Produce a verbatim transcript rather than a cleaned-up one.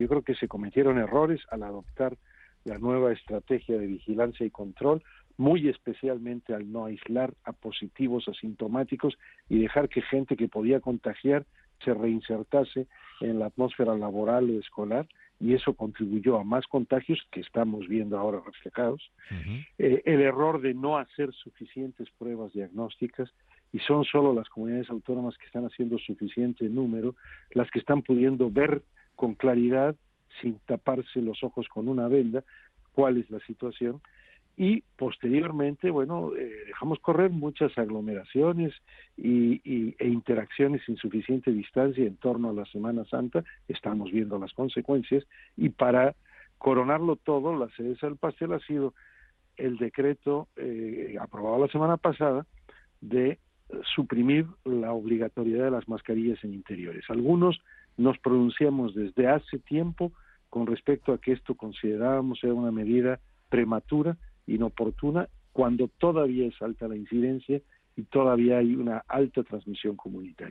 Yo creo que se cometieron errores al adoptar la nueva estrategia de vigilancia y control, muy especialmente al no aislar a positivos asintomáticos y dejar que gente que podía contagiar se reinsertase en la atmósfera laboral o escolar, y eso contribuyó a más contagios que estamos viendo ahora reflejados. Uh-huh. Eh, el error de no hacer suficientes pruebas diagnósticas, y son solo las comunidades autónomas que están haciendo suficiente número, las que están pudiendo ver con claridad, sin taparse los ojos con una venda, cuál es la situación. Y posteriormente, bueno, eh, dejamos correr muchas aglomeraciones y, y, e interacciones sin suficiente distancia en torno a la Semana Santa. Estamos viendo las consecuencias, y para coronarlo todo, la cereza del pastel ha sido el decreto eh, aprobado la semana pasada de suprimir la obligatoriedad de las mascarillas en interiores. Algunos nos pronunciamos desde hace tiempo con respecto a que esto considerábamos era una medida prematura, inoportuna, cuando todavía es alta la incidencia y todavía hay una alta transmisión comunitaria.